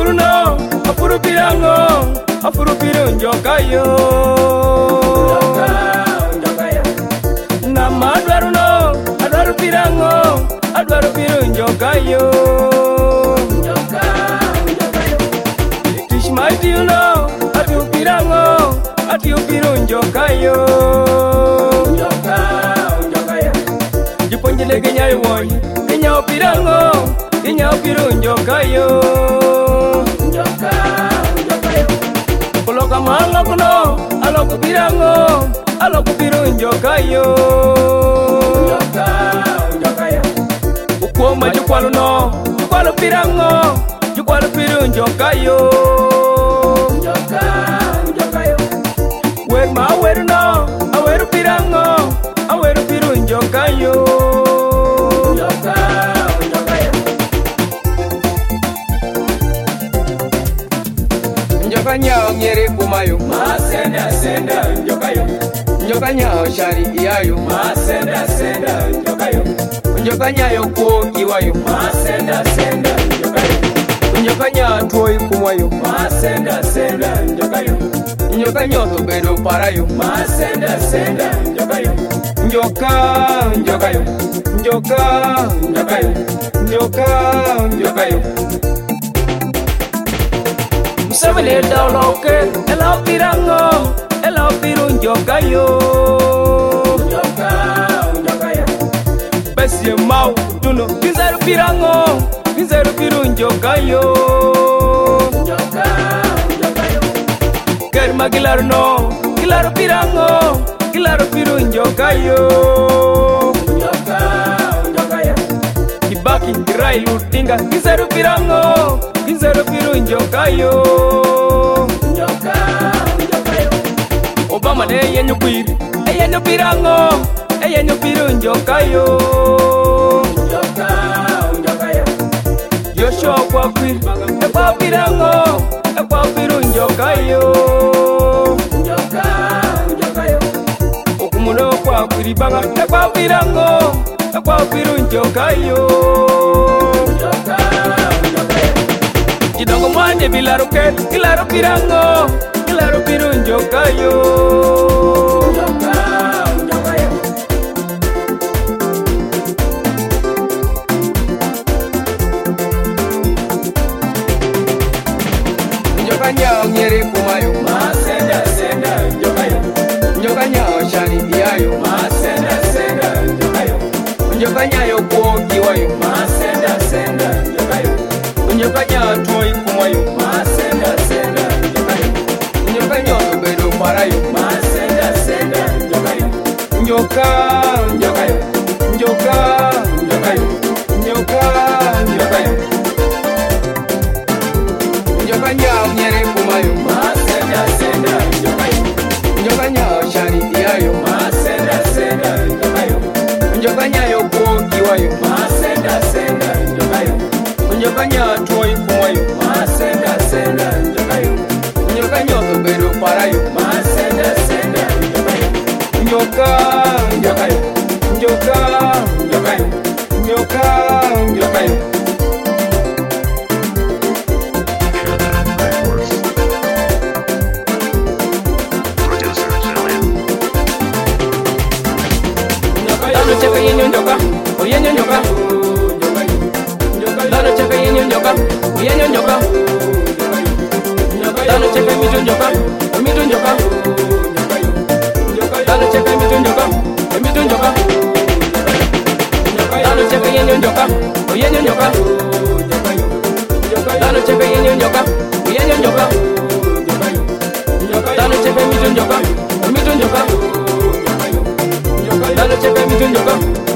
no, afuru pirango, afuru piru njokayo. Nama adwaru no, adwaru pirango, adwaru piru njokayo. Tishmaiti you know, atu pirango, atu piru njokayo. Jiponjile kenya iwoi, kenya opirango, kenya opiru njokayo. Koloka malo kuno, aloku pirango, aloku piru njokayo. Ukoma jukwalo no, jukwalo pirango, jukwalo piru njokayo. Wer ma aweru no, aweru pirango, aweru piru njokayo. Njoka nyao nyeri kumayo, masenda senda njokayo. Njoka nyao shari iyayo, masenda senda njokayo. Njoka nyayo kuo kiwayo, masenda senda njokayo. Njoka nyao tuoi kumayo, masenda senda njokayo. Njoka nyoto bedo parayo, masenda senda njokayo. Njoka njokayo, njoka njokayo, njoka njokayo. Msabele dauloke, ela pirango, ela piru njokayo. Njoka njokayo. Besie mau tuno, kinzeru pirango, kinzeru piru njokayo. Njoka njokayo. Germa gilaru no, gilaru pirango, gilaru piru njokayo. Njoka njokayo. Kibaki kirai lutinga, kinzeru pirango, kinzeru piru njokayo. Njoka njokayo. Obama de yenyo piri, yenyo pirango, yenyo piru njokayo. Njoka njokayo. Joshua kwa piri, kwa pirango, kwa piru njokayo. Njoka njokayo. Okumuno kwa piri banga, kwa pirango, kwa piru njokayo. Njoka njokayo. Kidongo mwanje bilaro ke, kilaro pirango, kilaro piru njokayo. Njoka njokayo. Njoka nyao nyeri kumayo, masenda senda njokayo. Njoka nyao shani iyayo, masenda senda njokayo. Njoka nyayo kuo kiwayo, masenda senda njokayo. Njoka nyao tuoi kumayo, masenda senda njokayo. Njoka nyoto bedo parayo, masenda senda njokayo. Njoka njokayo, njoka njokayo, njoka njokayo. Njoka nyao nyeri kumayo, masenda senda njokayo. Njoka nyao shani iyayo, masenda senda njokayo. Njoka nyayo kuo kiwayo, masenda senda njokayo. Njoka nyao tuoi kumayo, masenda senda njokayo. Njoka nyoto bedo parayo, masenda senda njokayo. Njoka njokayo, njoka njokayo, njoka njokayo. Dano cheka yenyo njoka, oyenyo njoka. Dano cheka yenyo njoka, oyenyo njoka. Dano cheka mitu njoka, mitu njoka. Dano cheka mitu njoka, mitu njoka. Dano cheka yenyo njoka, oyenyo njoka. Dano cheka yenyo njoka, oyenyo njoka. Dano cheka mitu njoka, mitu njoka. Dano cheka mitu njoka.